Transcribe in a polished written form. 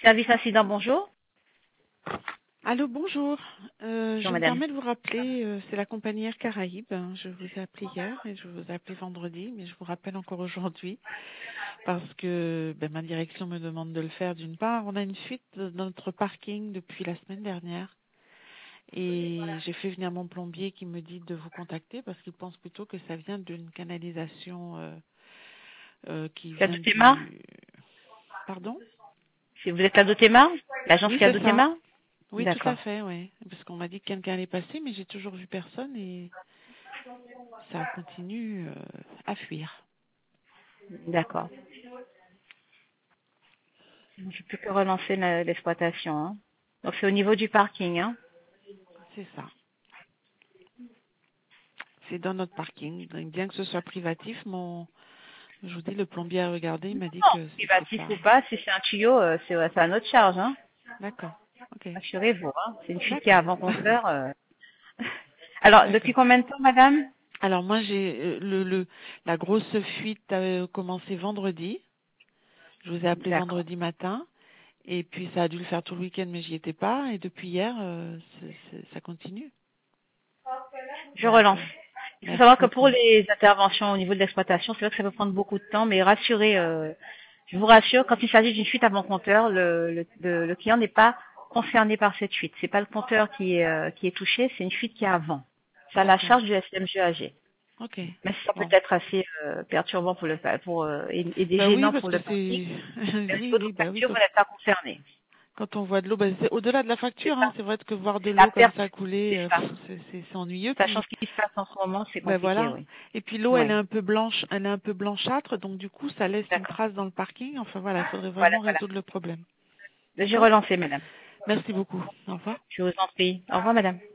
Service incident, bonjour. Allô, bonjour. Bonjour Je me madame. permets de vous rappeler, c'est la compagnie Air Caraïbes. Je vous ai appelé hier et je vous ai appelé vendredi, mais je vous rappelle encore aujourd'hui parce que ma direction me demande de le faire d'une part. On a une fuite dans notre parking depuis la semaine dernière et j'ai fait venir mon plombier qui me dit de vous contacter parce qu'il pense plutôt que ça vient d'une canalisation qui C'est à vient Dotémar? du... Pardon? Si vous êtes à Dotémar? L'agence Oui, qui est à c'est ça. Dotémar? Oui, tout à D'accord. fait, oui. Parce qu'on m'a dit que quelqu'un allait passer, mais j'ai toujours vu personne et ça continue à fuir. D'accord. Je ne peux que relancer l'exploitation. Hein. Donc c'est au niveau du parking. Hein. C'est ça. C'est dans notre parking. Donc, bien que ce soit privatif, je vous dis, le plombier a regardé, il m'a dit Non, que c'était privatif pas. ou pas, si c'est un tuyau, c'est à notre charge. Hein. D'accord. Ok. Assurez-vous. Hein. C'est une fuite qui est D'accord. avant compteur. Alors, depuis D'accord. combien de temps, madame? Alors moi, j'ai la grosse fuite a commencé vendredi. Je vous ai appelé D'accord. vendredi matin. Et puis ça a dû le faire tout le week-end, mais j'y étais pas. Et depuis hier, ça continue. Je Donc, relance. Il faut merci savoir que pour beaucoup. les interventions au niveau de l'exploitation, c'est vrai que ça peut prendre beaucoup de temps, mais rassurez, je vous rassure, quand il s'agit d'une fuite avant compteur, le client n'est pas concerné par cette fuite. C'est pas le compteur qui est touché, c'est une fuite qui est avant. C'est à la D'accord. charge du SMGAG. Ok. Mais ça peut Bon. être assez perturbant et Bah oui, gênant parce pour que le parking. c'est Mais au oui, niveau de oui, vos bah oui, factures, vous n'êtes pas concerné. quand on voit de l'eau, c'est au-delà de la C'est facture, ça. hein, c'est vrai que voir de La l'eau comme perte, ça couler, c'est ça. c'est ennuyeux. Sachant Puis, ce qui se passe en ce moment, c'est ben compliqué, voilà. oui. Et puis l'eau, elle est Oui. un peu blanche, elle est un peu blanchâtre, donc du coup, ça laisse une D'accord. trace dans le parking. Enfin voilà, il faudrait Voilà, vraiment voilà. résoudre le problème. J'ai D'accord? relancé, madame. Merci beaucoup. Au revoir. Je vous en prie. Au revoir, madame.